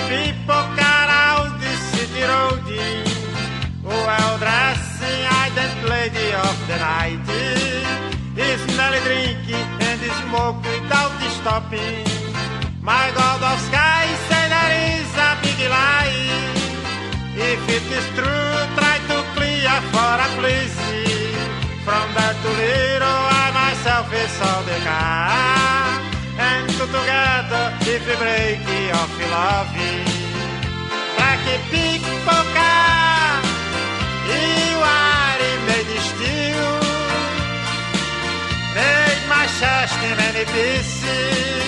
people cut out the city roadie. Well dressing, ident lady of the night. Is merely drinking and smoke without stopping. My God of sky, say there is a big lie. If it is true, try to clear for a place. From there to little, I myself saw the car. And together, if we break off loving. Black people car, you are made steel. Made my chest in many pieces.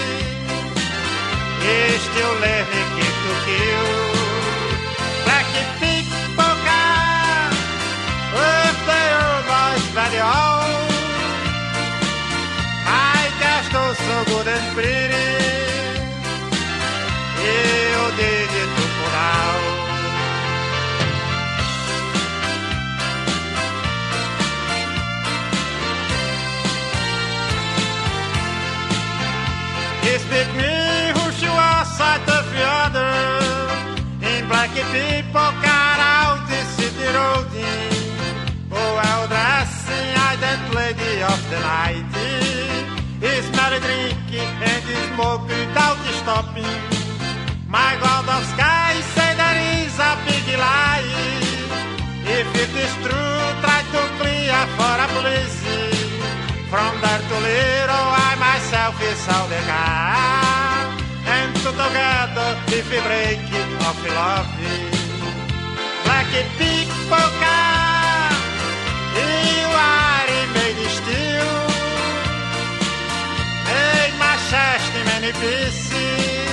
Still let me keep to kill. Black people car, if they are boys very old. I guess those so good and pretty. You did it to pull out. It's pick me who she was sight of the other. In black people cut out the city roadie. Oh, well dressing, ident lady of the night. Is merry drinking and smoke without stopping. My God of sky, say there is a big lie. If it is true, try to clear for a police. From there to little, I myself saw the car. And together, if we break it off love. Black people car, you are made steel. Made my chest in many pieces.